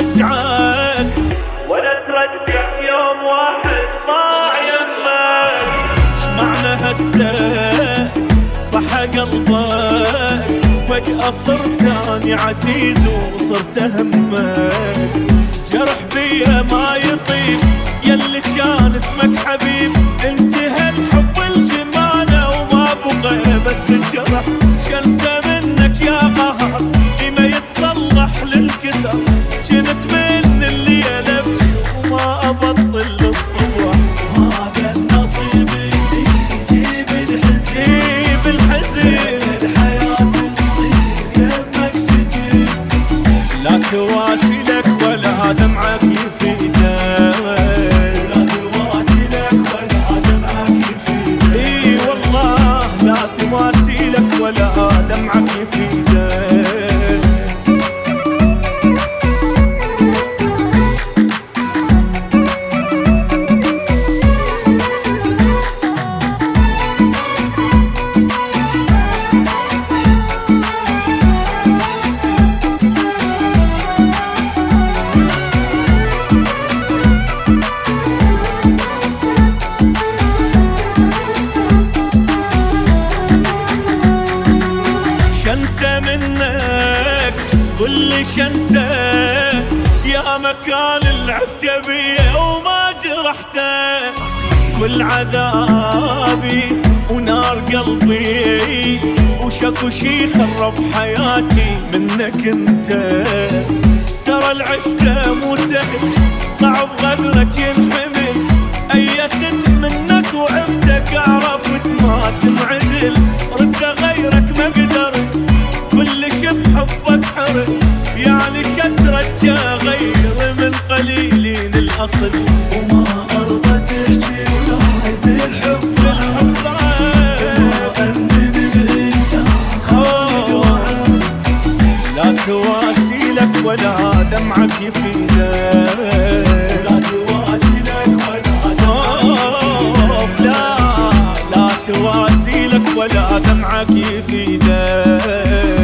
ترجعك ولا ترجع يوم واحد ضاع يمك. شمعنا هسه صحى قلبك فجأة صرت اني عزيز وصرت همك. جرح بيا ما يطيب يلي كان اسمك حبيب، انتهى الحب الجمانة وما بقى بس الجرح. شنسى منك يا قهر ما يتصلح للكسر، جنت من الليلة ابكي وما ابطل للصبح. هذا النصيب اللي يجيب الحزين الحياة تصير يمك سجن. لا تواسي لك ولا دمعك يفيدك، لا تواسي لك ولا دمعك يفيدك. اي والله لا تواسي لك ولا دمعك يفيدك. شنسى منك كل شنسى يا مكان العفت بيه وما جرحته. كل عذابي ونار قلبي وشكو شي خرب حياتي منك انت. ترى العشق مو سهل صعب غدرك ينحمل، ايست منك وعفتك عرفت ما تنعدل. رد غيرك ما قدرت كل شي بحبك حرت، يعني شترجى غير من قليلين الاصل. وما ارضى تحكي ولا بالحب أندب بإنسان خالق وعد. لا تواسي لك ولا دمعك يفيدك، لا تواسي لك ولا دمعك لا تواسي لك ولا دمعك يفيدك.